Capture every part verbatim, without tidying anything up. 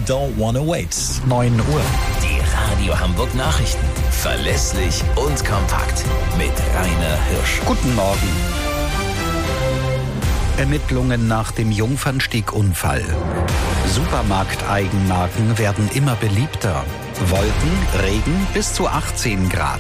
don't wanna wait. neun Uhr. Die Radio Hamburg Nachrichten. Verlässlich und kompakt. Mit Rainer Hirsch. Guten Morgen. Ermittlungen nach dem Jungfernstieg-Unfall. Supermarkteigenmarken werden immer beliebter. Wolken, Regen bis zu achtzehn Grad.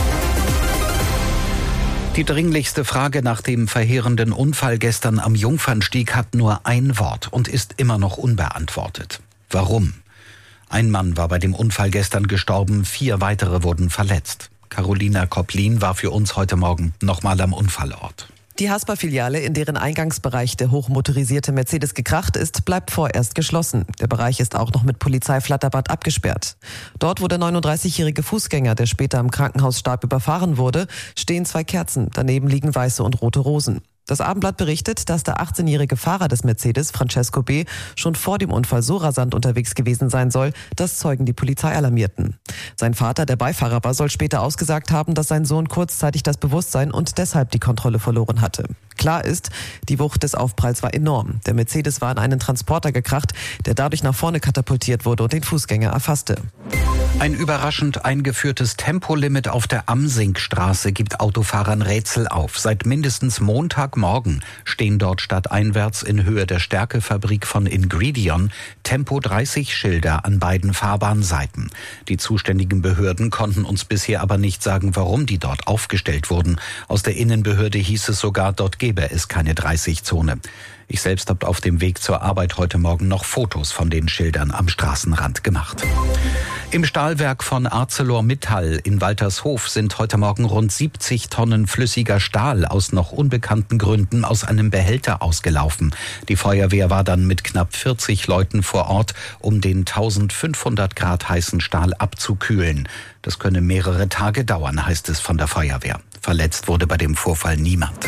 Die dringlichste Frage nach dem verheerenden Unfall gestern am Jungfernstieg hat nur ein Wort und ist immer noch unbeantwortet. Warum? Ein Mann war bei dem Unfall gestern gestorben, vier weitere wurden verletzt. Carolina Koplin war für uns heute Morgen nochmal am Unfallort. Die Haspa-Filiale, in deren Eingangsbereich der hochmotorisierte Mercedes gekracht ist, bleibt vorerst geschlossen. Der Bereich ist auch noch mit Polizeiflatterband abgesperrt. Dort, wo der neununddreißigjährige Fußgänger, der später im Krankenhaus starb, überfahren wurde, stehen zwei Kerzen. Daneben liegen weiße und rote Rosen. Das Abendblatt berichtet, dass der achtzehnjährige Fahrer des Mercedes, Francesco B., schon vor dem Unfall so rasant unterwegs gewesen sein soll, dass Zeugen die Polizei alarmierten. Sein Vater, der Beifahrer war, soll später ausgesagt haben, dass sein Sohn kurzzeitig das Bewusstsein und deshalb die Kontrolle verloren hatte. Klar ist, die Wucht des Aufpralls war enorm. Der Mercedes war in einen Transporter gekracht, der dadurch nach vorne katapultiert wurde und den Fußgänger erfasste. Ein überraschend eingeführtes Tempolimit auf der Amsinkstraße gibt Autofahrern Rätsel auf. Seit mindestens Montagmorgen stehen dort stadteinwärts in Höhe der Stärkefabrik von Ingredion Tempo dreißig Schilder an beiden Fahrbahnseiten. Die zuständigen Behörden konnten uns bisher aber nicht sagen, warum die dort aufgestellt wurden. Aus der Innenbehörde hieß es sogar, dort gäbe es keine dreißig-Zone. Ich selbst habe auf dem Weg zur Arbeit heute Morgen noch Fotos von den Schildern am Straßenrand gemacht. Im Stahlwerk von ArcelorMittal in Waltershof sind heute Morgen rund siebzig Tonnen flüssiger Stahl aus noch unbekannten Gründen aus einem Behälter ausgelaufen. Die Feuerwehr war dann mit knapp vierzig Leuten vor Ort, um den eintausendfünfhundert Grad heißen Stahl abzukühlen. Das könne mehrere Tage dauern, heißt es von der Feuerwehr. Verletzt wurde bei dem Vorfall niemand.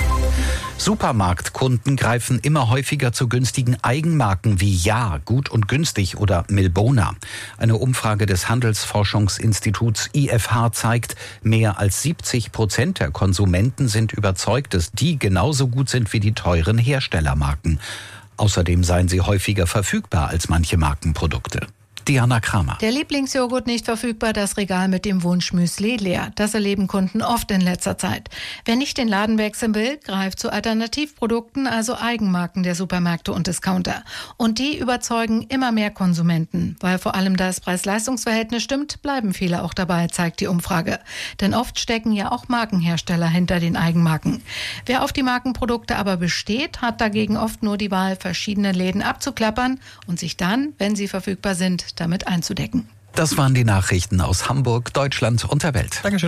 Supermarktkunden greifen immer häufiger zu günstigen Eigenmarken wie Ja, Gut und Günstig oder Milbona. Eine Umfrage des Handelsforschungsinstituts I F H zeigt, mehr als siebzig Prozent der Konsumenten sind überzeugt, dass die genauso gut sind wie die teuren Herstellermarken. Außerdem seien sie häufiger verfügbar als manche Markenprodukte. Diana Kramer. Der Lieblingsjoghurt nicht verfügbar, das Regal mit dem Wunschmüsli leer. Das erleben Kunden oft in letzter Zeit. Wer nicht den Laden wechseln will, greift zu Alternativprodukten, also Eigenmarken der Supermärkte und Discounter. Und die überzeugen immer mehr Konsumenten. Weil vor allem das Preis-Leistungs-Verhältnis stimmt, bleiben viele auch dabei, zeigt die Umfrage. Denn oft stecken ja auch Markenhersteller hinter den Eigenmarken. Wer auf die Markenprodukte aber besteht, hat dagegen oft nur die Wahl, verschiedene Läden abzuklappern und sich dann, wenn sie verfügbar sind, damit einzudecken. Das waren die Nachrichten aus Hamburg, Deutschland und der Welt. Dankeschön.